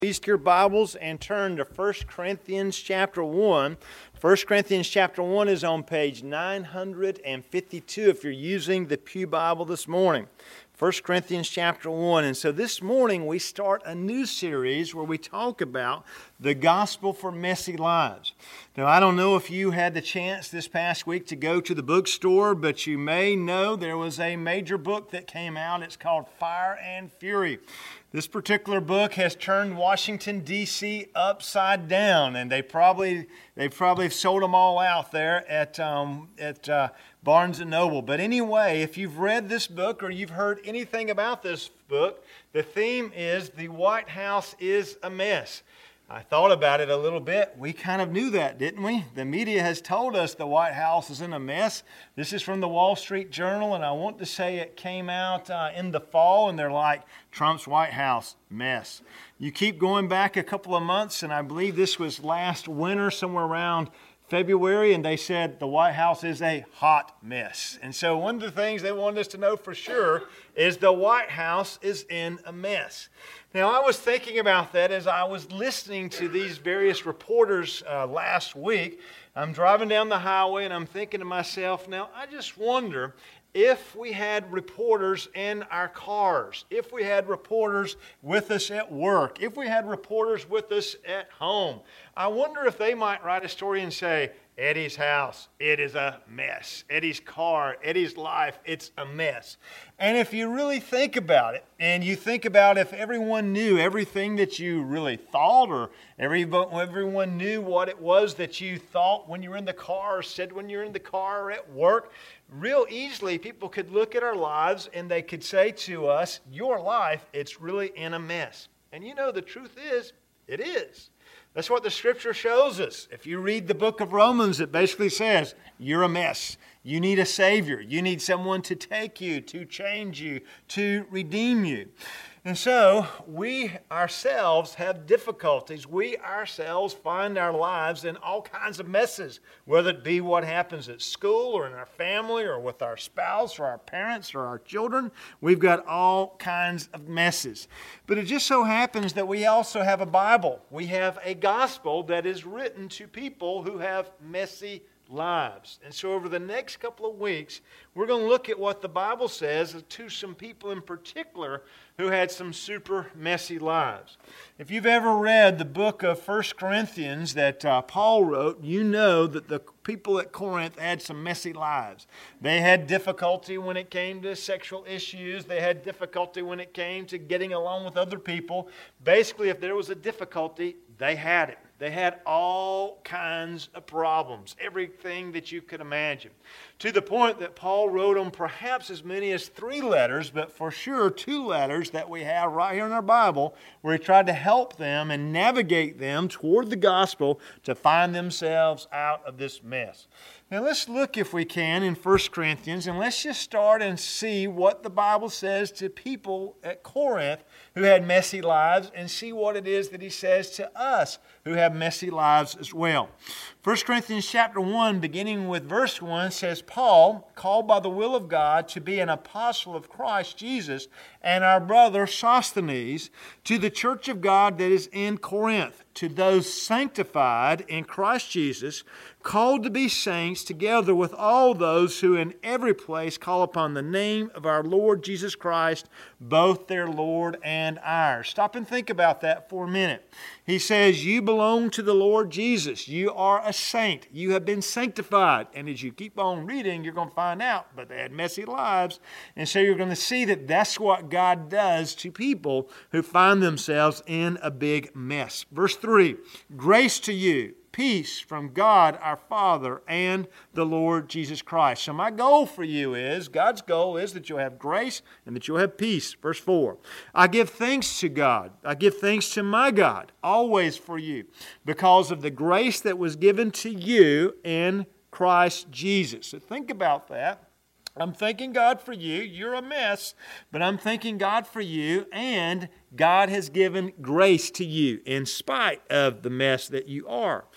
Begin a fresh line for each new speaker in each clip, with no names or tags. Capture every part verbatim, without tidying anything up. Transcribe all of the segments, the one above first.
Please take your Bibles and turn to First Corinthians chapter one. First Corinthians chapter one is on page nine hundred fifty-two if you're using the Pew Bible this morning. First Corinthians chapter one. And so this morning we start a new series where we talk about the gospel for messy lives. Now, I don't know if you had the chance this past week to go to the bookstore, but you may know there was a major book that came out. It's called Fire and Fury. This particular book has turned Washington, D C upside down, and they probably they probably sold them all out there at um, at uh, Barnes and Noble. But anyway, if you've read this book or you've heard anything about this book, the theme is the White House is a mess. I thought about it a little bit. We kind of knew that, didn't we? The media has told us the White House is in a mess. This is from the Wall Street Journal, and I want to say it came out uh, in the fall, and they're like, Trump's White House, mess. You keep going back a couple of months, and I believe this was last winter, somewhere around February, and they said the White House is a hot mess. And so one of the things they wanted us to know for sure is the White House is in a mess. Now, I was thinking about that as I was listening to these various reporters uh, last week. I'm driving down the highway and I'm thinking to myself, now, I just wonder if we had reporters in our cars, if we had reporters with us at work, if we had reporters with us at home, I wonder if they might write a story and say, Eddie's house, it is a mess. Eddie's car, Eddie's life, it's a mess. And if you really think about it, and you think about if everyone knew everything that you really thought, or every, everyone knew what it was that you thought when you were in the car, or said when you were in the car or at work, real easily people could look at our lives and they could say to us, your life, it's really in a mess. And you know, the truth is, it is. That's what the Scripture shows us. If you read the book of Romans, it basically says, you're a mess. You need a Savior. You need someone to take you, to change you, to redeem you. And so, we ourselves have difficulties. We ourselves find our lives in all kinds of messes, whether it be what happens at school or in our family or with our spouse or our parents or our children. We've got all kinds of messes. But it just so happens that we also have a Bible. We have a gospel that is written to people who have messy lives. And so over the next couple of weeks, we're going to look at what the Bible says to some people in particular who had some super messy lives. If you've ever read the book of First Corinthians that uh, Paul wrote, you know that the people at Corinth had some messy lives. They had difficulty when it came to sexual issues. They had difficulty when it came to getting along with other people. Basically, if there was a difficulty, they had it. They had all kinds of problems, everything that you could imagine, to the point that Paul wrote them perhaps as many as three letters, but for sure two letters that we have right here in our Bible, where he tried to help them and navigate them toward the gospel to find themselves out of this mess. Now let's look, if we can, in First Corinthians, and let's just start and see what the Bible says to people at Corinth who had messy lives, and see what it is that he says to us who have messy lives as well. First Corinthians chapter one, beginning with verse one, says, Paul, called by the will of God to be an apostle of Christ Jesus, and our brother Sosthenes, to the church of God that is in Corinth, to those sanctified in Christ Jesus, called to be saints, together with all those who in every place call upon the name of our Lord Jesus Christ, both their Lord and ours. Stop and think about that for a minute. He says, you belong to the Lord Jesus. You are a saint. You have been sanctified. And as you keep on reading, you're going to find out, but they had messy lives. And so you're going to see that that's what God does to people who find themselves in a big mess. Verse three, grace to you, peace from God our Father and the Lord Jesus Christ. So my goal for you is, God's goal is that you'll have grace and that you'll have peace. Verse four, I give thanks to God. I give thanks to my God always for you, because of the grace that was given to you in Christ Jesus. So think about that. I'm thanking God for you. You're a mess, but I'm thanking God for you, and God has given grace to you in spite of the mess that you are.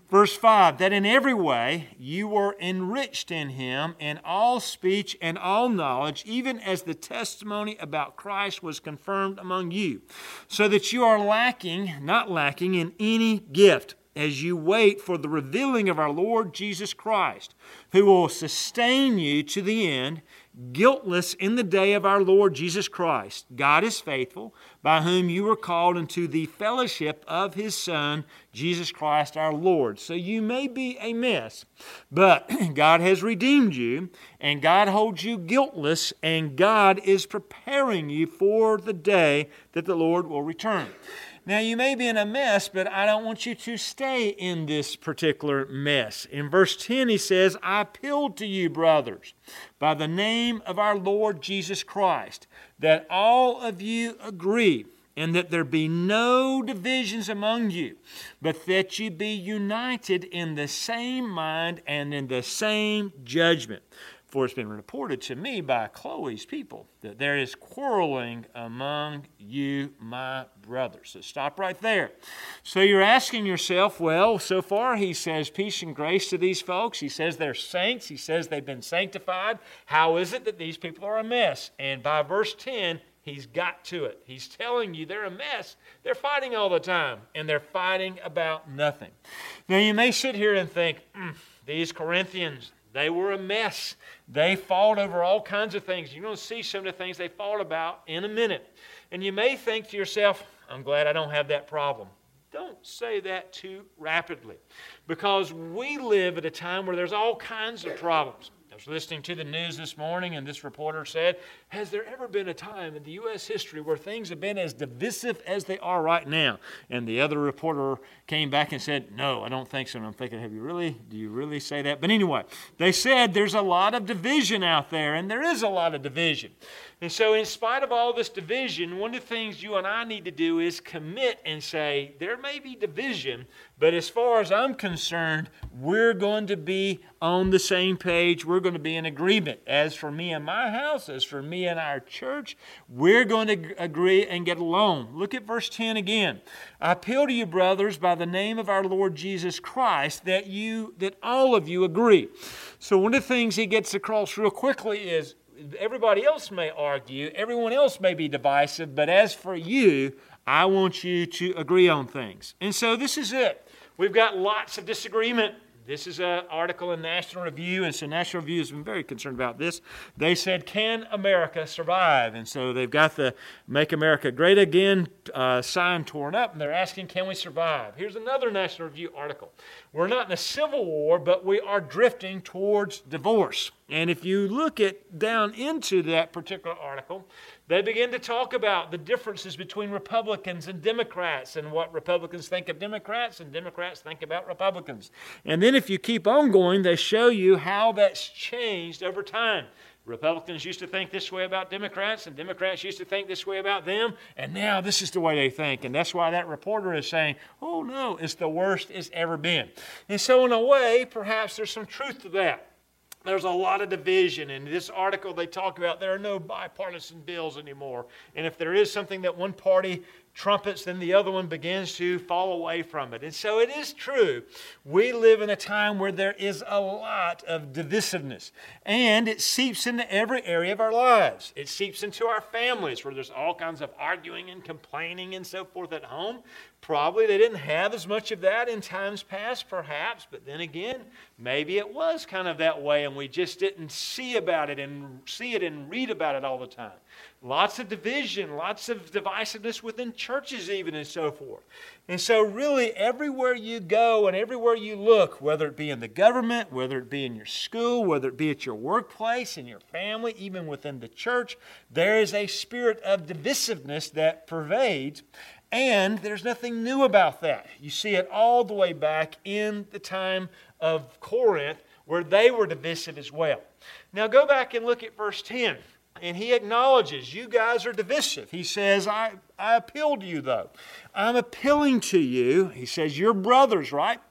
Verse five, that in every way you were enriched in him in all speech and all knowledge, even as the testimony about Christ was confirmed among you, so that you are lacking, not lacking in any gift, as you wait for the revealing of our Lord Jesus Christ, who will sustain you to the end, guiltless in the day of our Lord Jesus Christ. God is faithful, by whom you were called into the fellowship of his Son, Jesus Christ our Lord. So you may be a mess, but God has redeemed you, and God holds you guiltless, and God is preparing you for the day that the Lord will return. Now, you may be in a mess, but I don't want you to stay in this particular mess. In verse ten, he says, I appeal to you, brothers, by the name of our Lord Jesus Christ, that all of you agree, and that there be no divisions among you, but that you be united in the same mind and in the same judgment. For it's been reported to me by Chloe's people that there is quarreling among you, my brothers. So stop right there. So you're asking yourself, well, so far he says peace and grace to these folks. He says they're saints. He says they've been sanctified. How is it that these people are a mess? And by verse ten, he's got to it. He's telling you they're a mess. They're fighting all the time, and they're fighting about nothing. Now you may sit here and think, mm, these Corinthians, they were a mess. They fought over all kinds of things. You're going to see some of the things they fought about in a minute. And you may think to yourself, I'm glad I don't have that problem. Don't say that too rapidly, because we live at a time where there's all kinds of problems. I was listening to the news this morning, and this reporter said, has there ever been a time in the U S history where things have been as divisive as they are right now? And the other reporter came back and said, no, I don't think so. And I'm thinking, have you really, do you really say that? But anyway, they said there's a lot of division out there, and there is a lot of division. And so in spite of all this division, one of the things you and I need to do is commit and say, there may be division, but as far as I'm concerned, we're going to be on the same page. We're going to be in agreement. As for me and my house, as for me and our church, we're going to agree and get along. Look at verse ten again. I appeal to you, brothers, by the name of our Lord Jesus Christ, that you, that all of you agree. So one of the things he gets across real quickly is, everybody else may argue, everyone else may be divisive, but as for you, I want you to agree on things. And so this is it. We've got lots of disagreement. This is an article in National Review, and so National Review has been very concerned about this. They said, can America survive? And so they've got the Make America Great Again uh, sign torn up, and they're asking, can we survive? Here's another National Review article. We're not in a civil war, but we are drifting towards divorce. And if you look at down into that particular article, they begin to talk about the differences between Republicans and Democrats, and what Republicans think of Democrats and Democrats think about Republicans. And then if you keep on going, they show you how that's changed over time. Republicans used to think this way about Democrats, and Democrats used to think this way about them, and now this is the way they think. And that's why that reporter is saying, oh no, it's the worst it's ever been. And so in a way, perhaps there's some truth to that. There's a lot of division. In this article, they talk about there are no bipartisan bills anymore. And if there is something that one party trumpets, then the other one begins to fall away from it. And so it is true. We live in a time where there is a lot of divisiveness. And it seeps into every area of our lives. It seeps into our families, where there's all kinds of arguing and complaining and so forth at home. Probably they didn't have as much of that in times past, perhaps. But then again, maybe it was kind of that way, and we just didn't see about it and see it and read about it all the time. Lots of division, lots of divisiveness within churches even, and so forth. And so really everywhere you go and everywhere you look, whether it be in the government, whether it be in your school, whether it be at your workplace, in your family, even within the church, there is a spirit of divisiveness that pervades. And there's nothing new about that. You see it all the way back in the time of Corinth, where they were divisive as well. Now go back and look at verse ten. And he acknowledges, you guys are divisive. He says, I, I appeal to you though. I'm appealing to you. He says, you're brothers, right?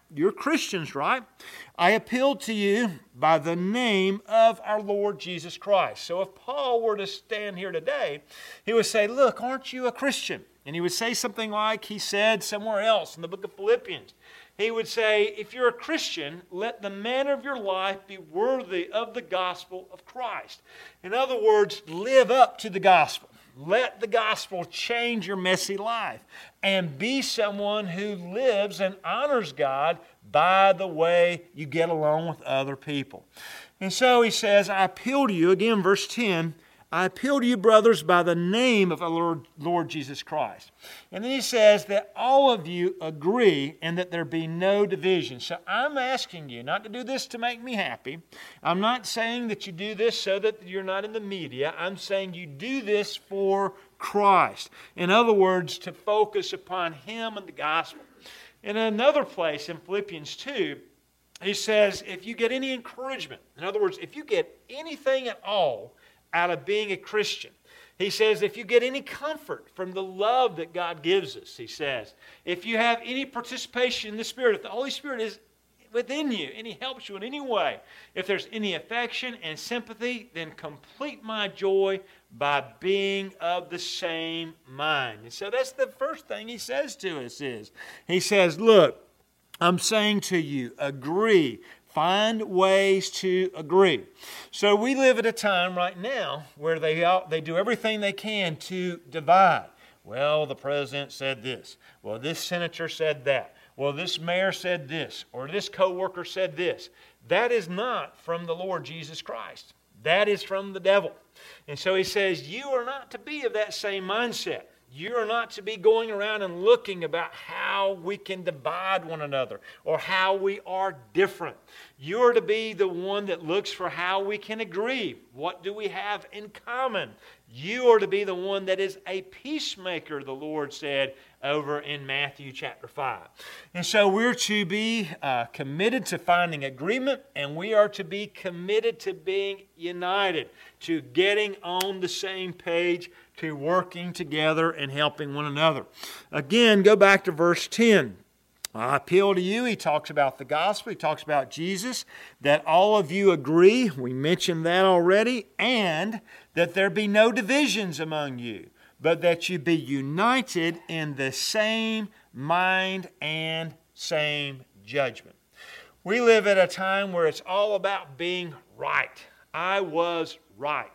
You're Christians, right? I appeal to you by the name of our Lord Jesus Christ. So if Paul were to stand here today, he would say, look, aren't you a Christian? And he would say something like he said somewhere else in the book of Philippians. He would say, if you're a Christian, let the manner of your life be worthy of the gospel of Christ. In other words, live up to the gospel. Let the gospel change your messy life and be someone who lives and honors God by the way you get along with other people. And so he says, I appeal to you, again, verse ten, I appeal to you, brothers, by the name of our Lord, Lord Jesus Christ. And then he says that all of you agree and that there be no division. So I'm asking you not to do this to make me happy. I'm not saying that you do this so that you're not in the media. I'm saying you do this for Christ. In other words, to focus upon Him and the gospel. In another place in Philippians two, he says, if you get any encouragement, in other words, if you get anything at all out of being a Christian. He says, if you get any comfort from the love that God gives us, he says, if you have any participation in the Spirit, if the Holy Spirit is within you and He helps you in any way, if there's any affection and sympathy, then complete my joy by being of the same mind. And so that's the first thing he says to us is, he says, look, I'm saying to you, agree. Find ways to agree. So we live at a time right now where they they do everything they can to divide. Well, the president said this. Well, this senator said that. Well, this mayor said this. Or this co-worker said this. That is not from the Lord Jesus Christ. That is from the devil. And so he says, you are not to be of that same mindset. You are not to be going around and looking about how we can divide one another or how we are different. You are to be the one that looks for how we can agree. What do we have in common? You are to be the one that is a peacemaker, the Lord said over in Matthew chapter five. And so we're to be uh, committed to finding agreement, and we are to be committed to being united, to getting on the same page, to working together and helping one another. Again, go back to verse ten. I appeal to you. He talks about the gospel. He talks about Jesus, that all of you agree. We mentioned that already. And that there be no divisions among you, but that you be united in the same mind and same judgment. We live at a time where it's all about being right. I was right.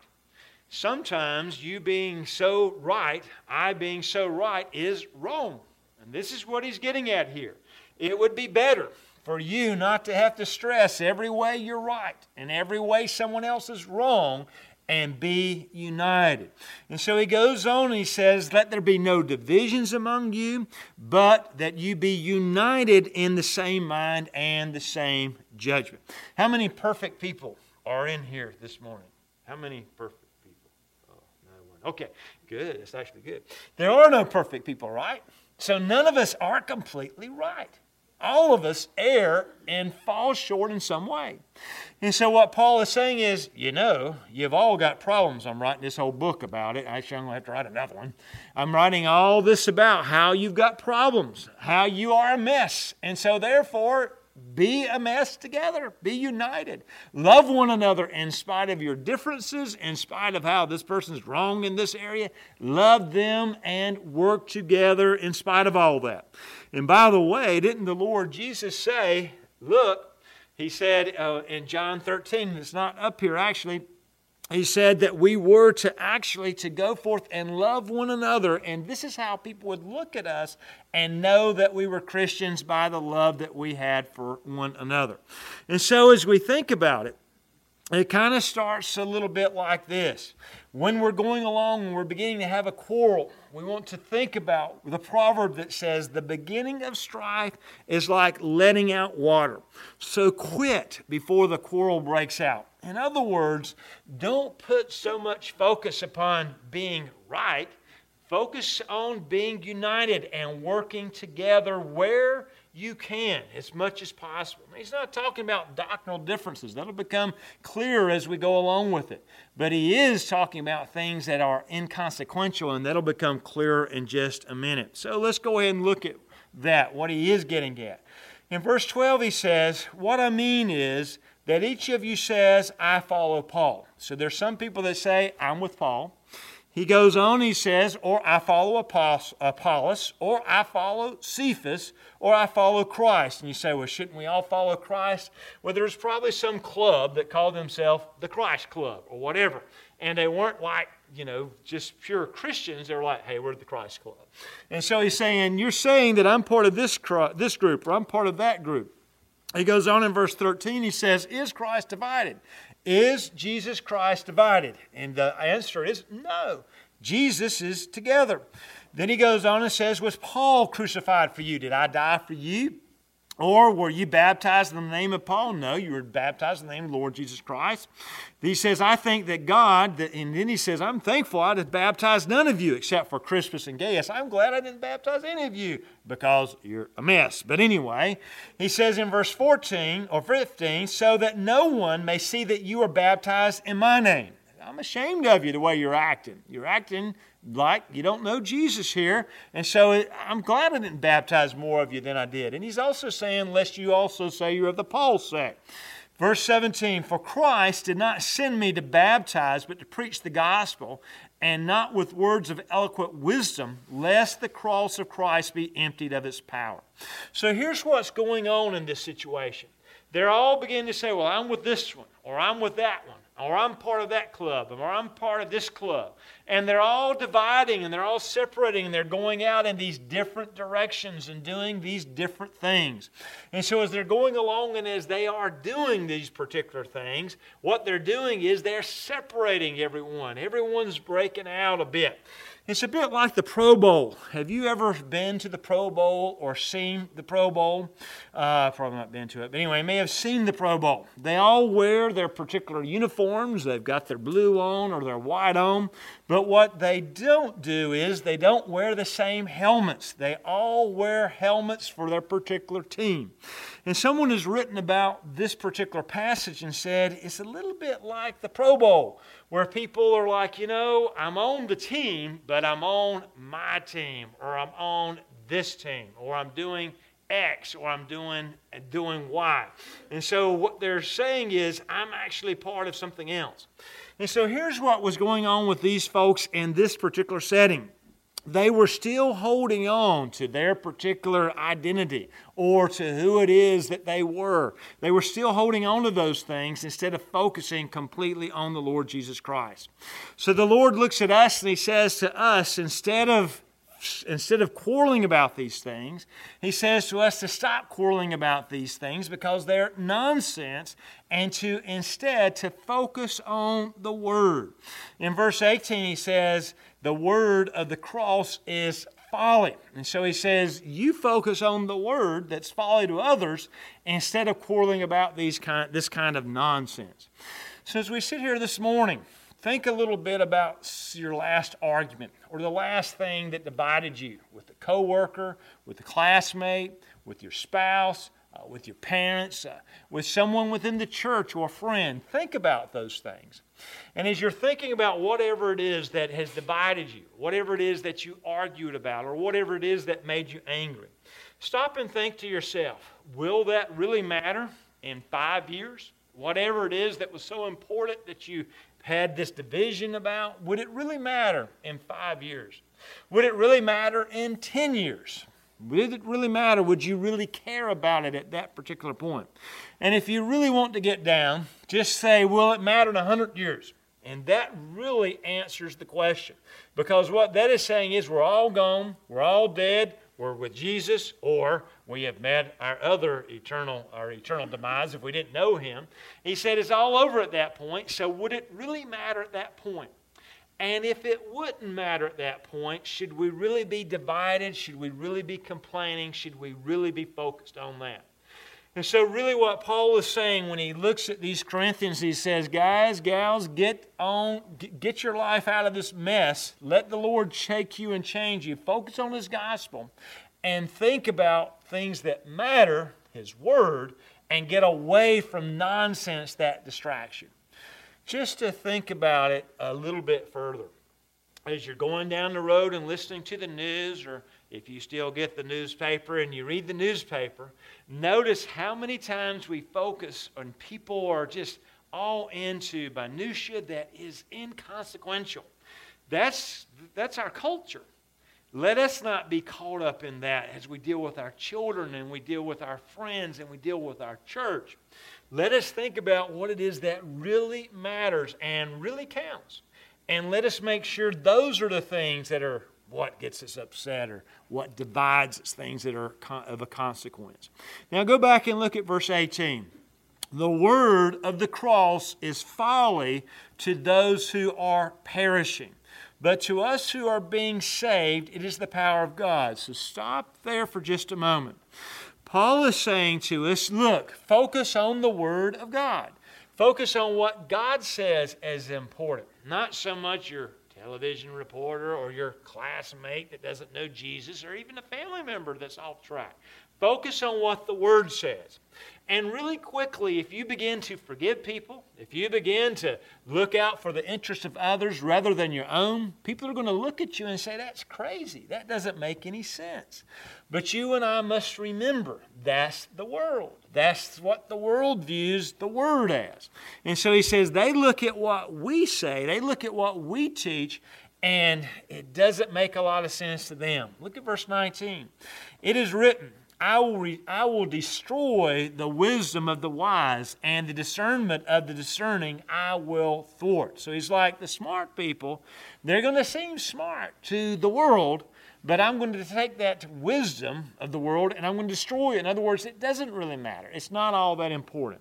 Sometimes you being so right, I being so right, is wrong. And this is what he's getting at here. It would be better for you not to have to stress every way you're right and every way someone else is wrong, and be united. And so he goes on and he says, let there be no divisions among you, but that you be united in the same mind and the same judgment. How many perfect people are in here this morning? How many perfect? Okay, good. That's actually good. There are no perfect people, right? So none of us are completely right. All of us err and fall short in some way. And so what Paul is saying is, you know, you've all got problems. I'm writing this whole book about it. Actually, I'm going to have to write another one. I'm writing all this about how you've got problems, how you are a mess. And so therefore, be a mess together. Be united. Love one another in spite of your differences, in spite of how this person's wrong in this area. Love them and work together in spite of all that. And by the way, didn't the Lord Jesus say, look, he said uh, in John thirteen, it's not up here actually, he said that we were to actually to go forth and love one another. And this is how people would look at us and know that we were Christians by the love that we had for one another. And so as we think about it, it kind of starts a little bit like this. When we're going along and we're beginning to have a quarrel, we want to think about the proverb that says, the beginning of strife is like letting out water. So quit before the quarrel breaks out. In other words, don't put so much focus upon being right. Focus on being united and working together where you can, as much as possible. He's not talking about doctrinal differences. That'll become clearer as we go along with it. But he is talking about things that are inconsequential, and that'll become clearer in just a minute. So let's go ahead and look at that, what he is getting at. In verse twelve he says, what I mean is that each of you says, I follow Paul. So there's some people that say, I'm with Paul. He goes on, he says, or I follow Apollos, or I follow Cephas, or I follow Christ. And you say, well, shouldn't we all follow Christ? Well, there's probably some club that called themselves the Christ Club or whatever. And they weren't like, you know, just pure Christians. They were like, hey, we're the Christ Club. And so he's saying, you're saying that I'm part of this, this group, or I'm part of that group. He goes on in verse thirteen, he says, is Christ divided? Is Jesus Christ divided? And the answer is no. Jesus is together. Then he goes on and says, was Paul crucified for you? Did I die for you? Or were you baptized in the name of Paul? No, you were baptized in the name of the Lord Jesus Christ. He says, I think that God, and then he says, I'm thankful I did baptize none of you except for Crispus and Gaius. I'm glad I didn't baptize any of you because you're a mess. But anyway, he says in verse fourteen or fifteen, so that no one may see that you are baptized in my name. I'm ashamed of you the way you're acting. You're acting like you don't know Jesus here. And so it, I'm glad I didn't baptize more of you than I did. And he's also saying, lest you also say you're of the Paul sect. Verse seventeen, for Christ did not send me to baptize, but to preach the gospel, and not with words of eloquent wisdom, lest the cross of Christ be emptied of its power. So here's what's going on in this situation. They're all beginning to say, well, I'm with this one, or I'm with that one, or I'm part of that club, or I'm part of this club. And they're all dividing, and they're all separating, and they're going out in these different directions and doing these different things. And so as they're going along and as they are doing these particular things, what they're doing is they're separating everyone. Everyone's breaking out a bit. It's a bit like the Pro Bowl. Have you ever been to the Pro Bowl or seen the Pro Bowl? Uh, probably not been to it. But anyway, you may have seen the Pro Bowl. They all wear their particular uniforms. They've got their blue on or their white on. But what they don't do is they don't wear the same helmets. They all wear helmets for their particular team. And someone has written about this particular passage and said it's a little bit like the Pro Bowl, where people are like, you know, I'm on the team, but I'm on my team, or I'm on this team, or I'm doing X, or I'm doing, doing Y. And so what they're saying is, I'm actually part of something else. And so here's what was going on with these folks in this particular setting. They were still holding on to their particular identity or to who it is that they were. They were still holding on to those things instead of focusing completely on the Lord Jesus Christ. So the Lord looks at us and He says to us, instead of Instead of quarreling about these things, He says to us to stop quarreling about these things because they're nonsense, and to instead to focus on the Word. In verse eighteen He says, the word of the cross is folly. And so He says, you focus on the Word that's folly to others instead of quarreling about these kind, this kind of nonsense. So as we sit here this morning, think a little bit about your last argument or the last thing that divided you with a coworker, with a classmate, with your spouse, uh, with your parents, uh, with someone within the church or a friend. Think about those things. And as you're thinking about whatever it is that has divided you, whatever it is that you argued about, or whatever it is that made you angry, stop and think to yourself, will that really matter in five years? Whatever it is that was so important that you had this division about, would it really matter in five years? Would it really matter in ten years? Would it really matter? Would you really care about it at that particular point? And if you really want to get down, just say, will it matter in one hundred years? And that really answers the question. Because what that is saying is we're all gone, we're all dead, we're with Jesus, or we have met our other eternal, our eternal demise if we didn't know Him. He said it's all over at that point, so would it really matter at that point? And if it wouldn't matter at that point, should we really be divided? Should we really be complaining? Should we really be focused on that? And so really what Paul is saying when he looks at these Corinthians, he says, guys, gals, get on, get your life out of this mess. Let the Lord shake you and change you. Focus on His gospel and think about things that matter, His Word, and get away from nonsense that distracts you. Just to think about it a little bit further. As you're going down the road and listening to the news, or if you still get the newspaper and you read the newspaper, notice how many times we focus on people are just all into minutia that is inconsequential. That's, that's our culture. Let us not be caught up in that as we deal with our children and we deal with our friends and we deal with our church. Let us think about what it is that really matters and really counts. And let us make sure those are the things that are what gets us upset or what divides us, things that are of a consequence. Now go back and look at verse eighteen. The word of the cross is folly to those who are perishing. But to us who are being saved, it is the power of God. So stop there for just a moment. Paul is saying to us, look, focus on the Word of God. Focus on what God says is important. Not so much your television reporter or your classmate that doesn't know Jesus or even a family member that's off track. Focus on what the Word says. And really quickly, if you begin to forgive people, if you begin to look out for the interest of others rather than your own, people are going to look at you and say, that's crazy. That doesn't make any sense. But you and I must remember, that's the world. That's what the world views the Word as. And so he says, they look at what we say, they look at what we teach, and it doesn't make a lot of sense to them. Look at verse nineteen. It is written, I will, re, I will destroy the wisdom of the wise, and the discernment of the discerning I will thwart. So he's like, the smart people, they're going to seem smart to the world, but I'm going to take that wisdom of the world and I'm going to destroy it. In other words, it doesn't really matter. It's not all that important.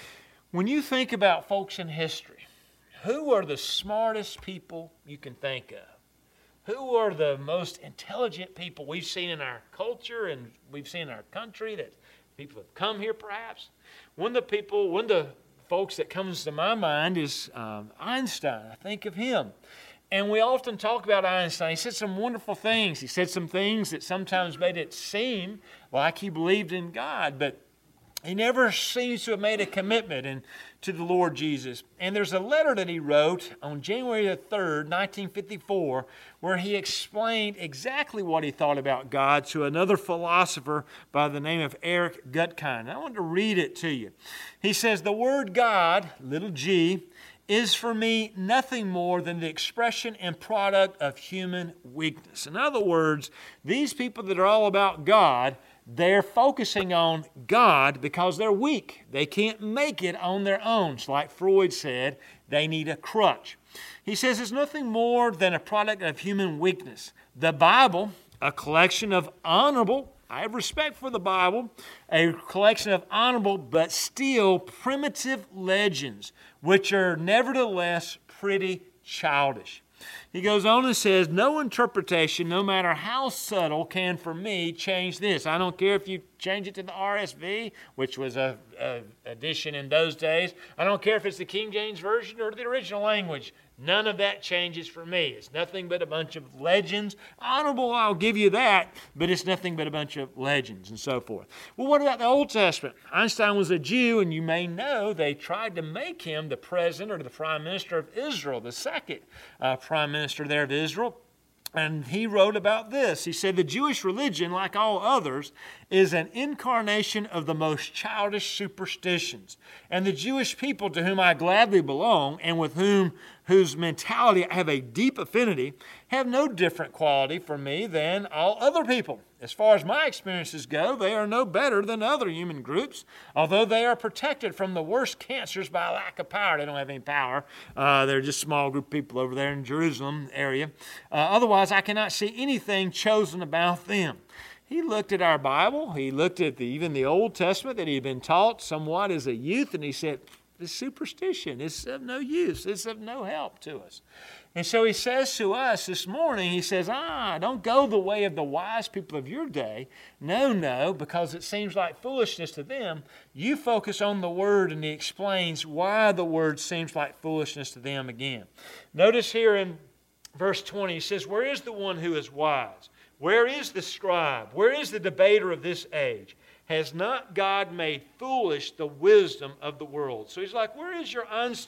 When you think about folks in history, who are the smartest people you can think of? Who are the most intelligent people we've seen in our culture and we've seen in our country that people have come here perhaps? One of the people, one of the folks that comes to my mind is um, Einstein. I think of him. And we often talk about Einstein. He said some wonderful things. He said some things that sometimes made it seem like he believed in God, but he never seems to have made a commitment in, to the Lord Jesus. And there's a letter that he wrote on January the third, nineteen fifty-four, where he explained exactly what he thought about God to another philosopher by the name of Eric Gutkind. I want to read it to you. He says, the word God, little g, is for me nothing more than the expression and product of human weakness. In other words, these people that are all about God, they're focusing on God because they're weak. They can't make it on their own. So like Freud said, they need a crutch. He says it's nothing more than a product of human weakness. The Bible, a collection of honorable, I have respect for the Bible, a collection of honorable but still primitive legends, which are nevertheless pretty childish. He goes on and says, no interpretation, no matter how subtle, can for me change this. I don't care if you change it to the R S V, which was a, a edition in those days. I don't care if it's the King James Version or the original language. None of that changes for me. It's nothing but a bunch of legends. Honorable, I'll give you that, but it's nothing but a bunch of legends and so forth. Well, what about the Old Testament? Einstein was a Jew, and you may know they tried to make him the president or the prime minister of Israel, the second uh, prime minister there of Israel. And he wrote about this. He said, the Jewish religion, like all others, is an incarnation of the most childish superstitions. And the Jewish people to whom I gladly belong and with whom whose mentality I have a deep affinity have no different quality for me than all other people. As far as my experiences go, they are no better than other human groups, although they are protected from the worst cancers by lack of power. They don't have any power. Uh, they're just a small group of people over there in Jerusalem area. Uh, otherwise, I cannot see anything chosen about them. He looked at our Bible. He looked at the, even the Old Testament that he had been taught somewhat as a youth, and he said, this superstition is of no use. It's of no help to us. And so he says to us this morning, he says, ah, don't go the way of the wise people of your day. No, no, because it seems like foolishness to them. You focus on the Word, and he explains why the Word seems like foolishness to them again. Notice here in verse twenty, he says, where is the one who is wise? Where is the scribe? Where is the debater of this age? Has not God made foolish the wisdom of the world? So he's like, where is your Einstein?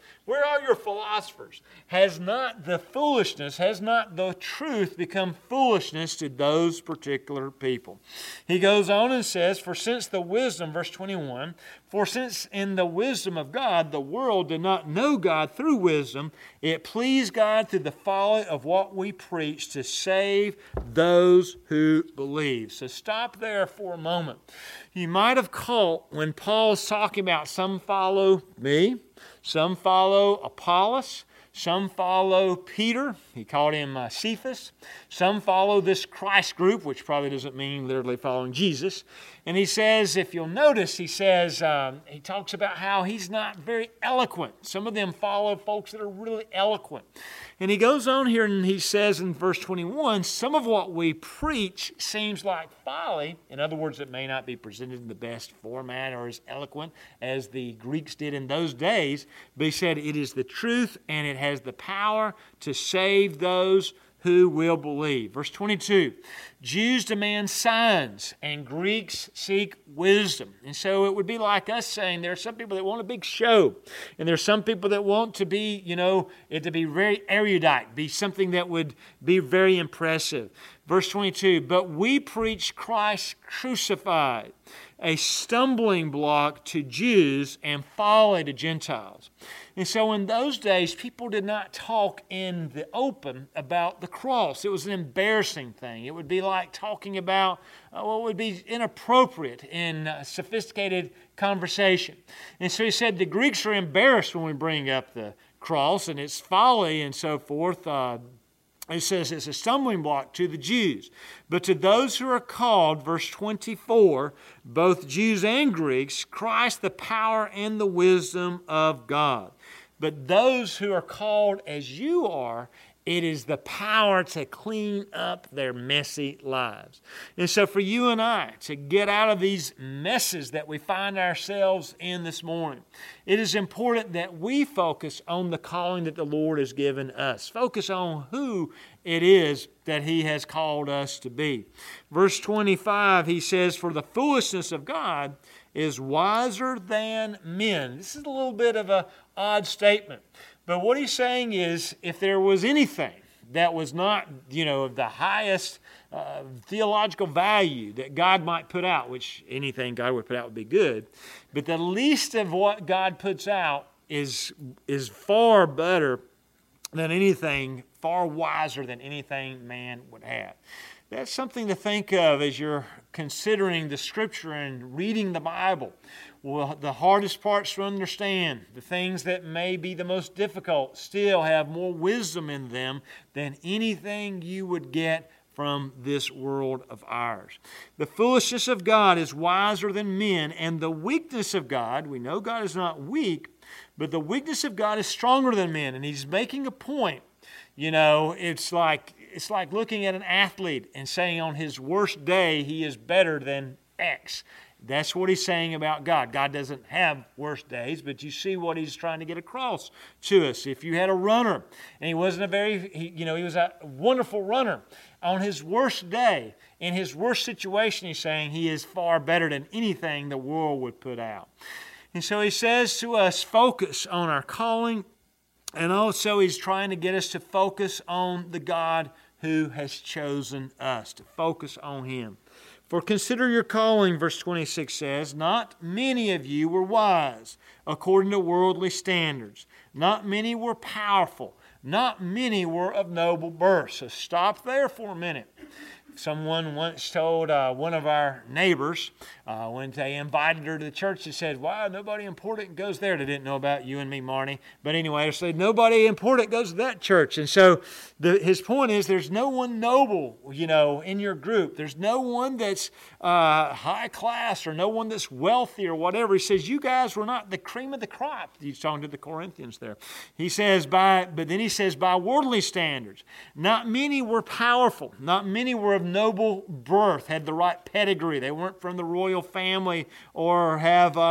Where are your philosophers? Has not the foolishness, has not the truth become foolishness to those particular people? He goes on and says, for since the wisdom, verse twenty-one, for since in the wisdom of God the world did not know God through wisdom, it pleased God through the folly of what we preach to save those who believe. So stop there for a moment. You might have caught when Paul's talking about some follow me, some follow Apollos, some follow Peter. He called him uh, Cephas. Some follow this Christ group, which probably doesn't mean literally following Jesus. And he says, if you'll notice, he says, um, he talks about how he's not very eloquent. Some of them follow folks that are really eloquent. And he goes on here and he says in verse twenty-one, some of what we preach seems like folly. In other words, it may not be presented in the best format or as eloquent as the Greeks did in those days. But he said it is the truth and it has the power to save those who will believe. Verse twenty-two, Jews demand signs and Greeks seek wisdom. And so it would be like us saying there are some people that want a big show. And there are some people that want to be, you know, it to be very erudite, be something that would be very impressive. Verse twenty-two, but we preach Christ crucified, a stumbling block to Jews and folly to Gentiles. And so in those days, people did not talk in the open about the cross. It was an embarrassing thing. It would be like talking about uh, what would be inappropriate in uh, sophisticated conversation. And so he said the Greeks are embarrassed when we bring up the cross and its folly and so forth. Uh, It says it's a stumbling block to the Jews. But to those who are called, verse twenty-four, both Jews and Greeks, Christ the power and the wisdom of God. But those who are called as you are, it is the power to clean up their messy lives. And so for you and I to get out of these messes that we find ourselves in this morning, it is important that we focus on the calling that the Lord has given us. Focus on who it is that He has called us to be. Verse twenty-five, he says, for the foolishness of God is wiser than men. This is a little bit of an odd statement. But what he's saying is, if there was anything that was not, you know, of the highest uh, theological value that God might put out, which anything God would put out would be good, but the least of what God puts out is, is far better than anything, far wiser than anything man would have. That's something to think of as you're considering the Scripture and reading the Bible. Well, the hardest parts to understand, the things that may be the most difficult, still have more wisdom in them than anything you would get from this world of ours. The foolishness of God is wiser than men, and the weakness of God, we know God is not weak, but the weakness of God is stronger than men. And He's making a point. You know, it's like it's like looking at an athlete and saying on his worst day he is better than X. That's what he's saying about God. God doesn't have worst days, but you see what he's trying to get across to us. If you had a runner, and he wasn't a very, he, you know, he was a wonderful runner. On his worst day, in his worst situation, he's saying he is far better than anything the world would put out. And so he says to us, focus on our calling. And also he's trying to get us to focus on the God who has chosen us, to focus on Him. For consider your calling, verse twenty-six says, not many of you were wise according to worldly standards. Not many were powerful. Not many were of noble birth. So stop there for a minute. Someone once told uh, one of our neighbors, uh, when they invited her to the church, they said, wow, nobody important goes there. They didn't know about you and me, Marnie. But anyway, they said, nobody important goes to that church. And so the, his point is there's no one noble, you know, in your group. There's no one that's uh, high class or no one that's wealthy or whatever. He says, you guys were not the cream of the crop. He's talking to the Corinthians there. He says, by, but then he says, by worldly standards, not many were powerful. Not many were of noble birth, had the right pedigree. They weren't from the royal family or have, uh,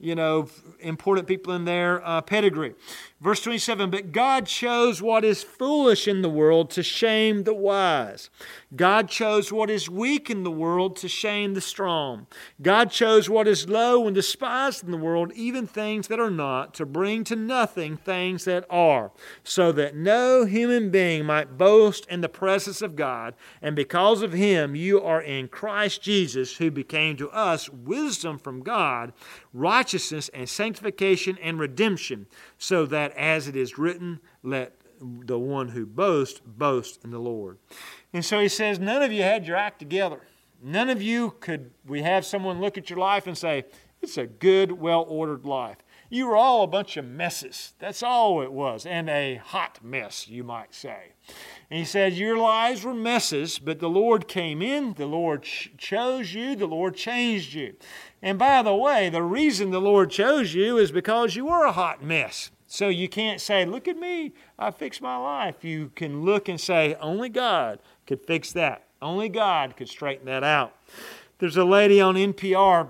you know, important people in their uh, pedigree. Verse twenty-seven, but God chose what is foolish in the world to shame the wise. God chose what is weak in the world to shame the strong. God chose what is low and despised in the world, even things that are not, to bring to nothing things that are, so that no human being might boast in the presence of God. And because of Him, you are in Christ Jesus, who became to us wisdom from God, righteousness and sanctification and redemption, so that as it is written, let the one who boasts, boast in the Lord. And so he says, none of you had your act together. None of you could, we have someone look at your life and say, it's a good, well-ordered life. You were all a bunch of messes. That's all it was, and a hot mess, you might say. And he said, your lives were messes, but the Lord came in, the Lord ch- chose you, the Lord changed you. And by the way, the reason the Lord chose you is because you were a hot mess. So you can't say, look at me, I fixed my life. You can look and say, only God could fix that. Only God could straighten that out. There's a lady on N P R.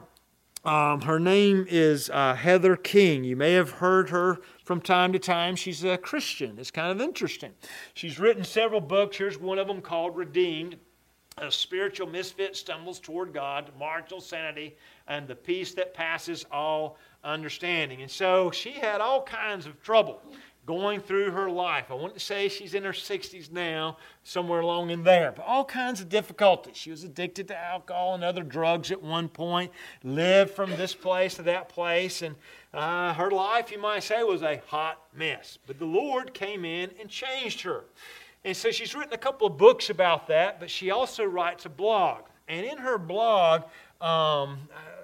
Um, her name is uh, Heather King. You may have heard her from time to time. She's a Christian. It's kind of interesting. She's written several books. Here's one of them called Redeemed. A spiritual misfit stumbles toward God, marginal sanity, and the peace that passes all understanding. And so she had all kinds of trouble going through her life. I wouldn't say she's in her sixties now, somewhere along in there, but all kinds of difficulties. She was addicted to alcohol and other drugs at one point, lived from this place to that place, and uh, her life, you might say, was a hot mess. But the Lord came in and changed her. And so she's written a couple of books about that, but she also writes a blog. And in her blog, um,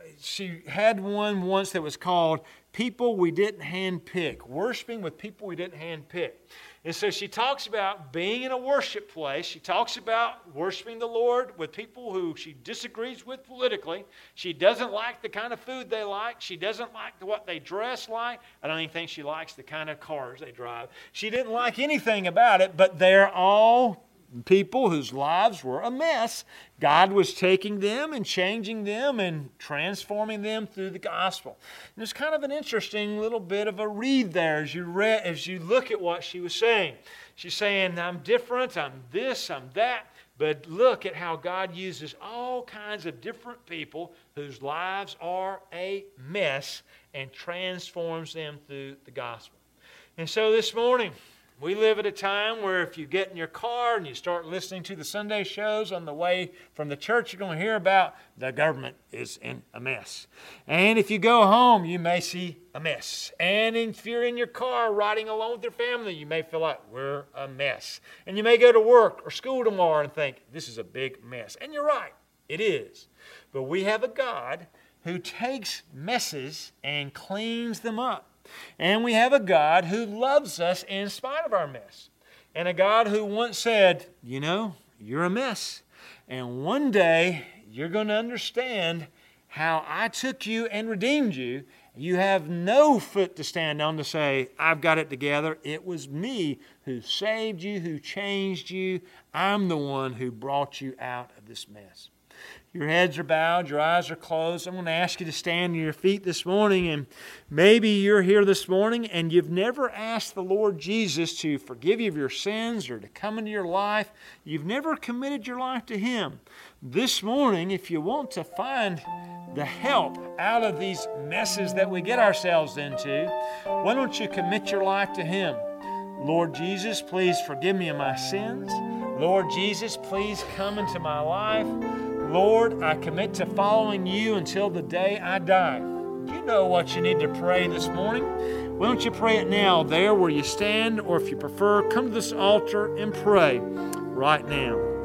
she had one once that was called People We Didn't Handpick, Worshiping with People We Didn't Handpick. And so she talks about being in a worship place. She talks about worshiping the Lord with people who she disagrees with politically. She doesn't like the kind of food they like. She doesn't like what they dress like. I don't even think she likes the kind of cars they drive. She didn't like anything about it, but they're all people whose lives were a mess. God was taking them and changing them and transforming them through the gospel. And it's kind of an interesting little bit of a read there as you read, as you look at what she was saying. She's saying, I'm different, I'm this, I'm that, but look at how God uses all kinds of different people whose lives are a mess and transforms them through the gospel. And so this morning, we live at a time where if you get in your car and you start listening to the Sunday shows on the way from the church, you're going to hear about the government is in a mess. And if you go home, you may see a mess. And if you're in your car riding along with your family, you may feel like we're a mess. And you may go to work or school tomorrow and think, this is a big mess. And you're right, it is. But we have a God who takes messes and cleans them up. And we have a God who loves us in spite of our mess. And a God who once said, you know, you're a mess. And one day you're going to understand how I took you and redeemed you. You have no foot to stand on to say, I've got it together. It was me who saved you, who changed you. I'm the one who brought you out of this mess. Your heads are bowed, your eyes are closed. I'm going to ask you to stand on your feet this morning, and maybe you're here this morning and you've never asked the Lord Jesus to forgive you of your sins or to come into your life. You've never committed your life to Him. This morning, if you want to find the help out of these messes that we get ourselves into, why don't you commit your life to Him? Lord Jesus, please forgive me of my sins. Lord Jesus, please come into my life. Lord, I commit to following you until the day I die. You know what you need to pray this morning. Why don't you pray it now there where you stand, or if you prefer, come to this altar and pray right now.